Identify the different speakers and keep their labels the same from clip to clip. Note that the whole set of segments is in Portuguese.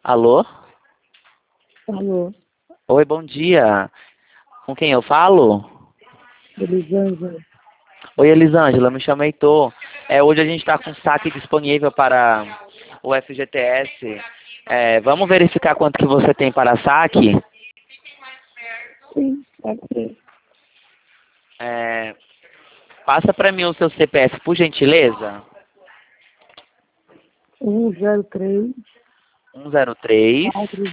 Speaker 1: Alô?
Speaker 2: Alô,
Speaker 1: Oi, bom dia. Com quem eu falo?
Speaker 2: Elisângela.
Speaker 1: Oi, Elisângela, me chamo Heitor. Hoje a gente está com saque disponível para o FGTS. Vamos verificar quanto que você tem para saque?
Speaker 2: Sim, pode ser.
Speaker 1: Passa para mim o seu CPF, por gentileza.
Speaker 2: 103
Speaker 1: 103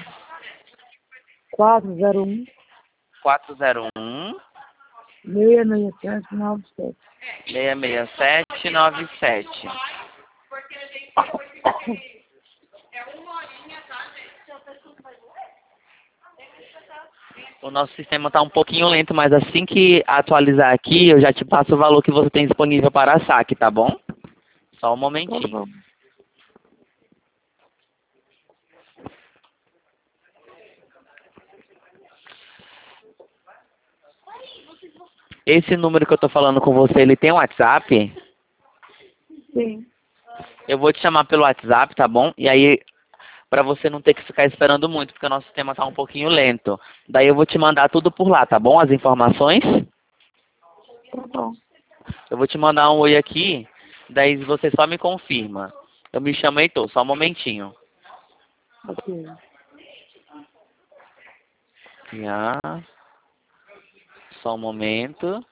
Speaker 2: 401
Speaker 1: 401
Speaker 2: 66797.
Speaker 1: 66797. O nosso sistema está um pouquinho lento, mas assim que atualizar aqui, eu já te passo o valor que você tem disponível para saque, tá bom? Só um
Speaker 2: Tá
Speaker 1: momentinho.
Speaker 2: bom.
Speaker 1: Esse número que eu tô falando com você, ele tem um WhatsApp?
Speaker 2: Sim,
Speaker 1: Eu vou te chamar pelo WhatsApp, tá bom? E aí, para você não ter que ficar esperando muito, porque o nosso sistema tá um pouquinho lento. Daí eu vou te mandar tudo por lá, tá bom? As informações.
Speaker 2: tá bom.
Speaker 1: Eu vou te mandar um oi aqui, daí você só me confirma. Eu me chamo Heitor, só um momentinho.
Speaker 2: Ok.
Speaker 1: Já, só um momento.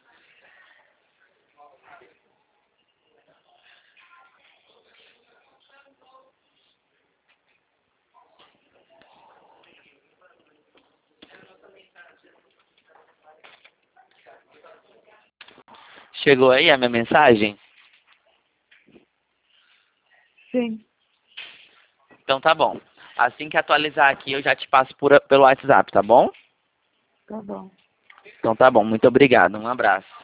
Speaker 1: Chegou aí a minha mensagem?
Speaker 2: Sim,
Speaker 1: Então tá bom. Assim que atualizar aqui, eu já te passo pelo WhatsApp, tá bom?
Speaker 2: tá bom.
Speaker 1: Então tá bom, muito obrigado. Um abraço.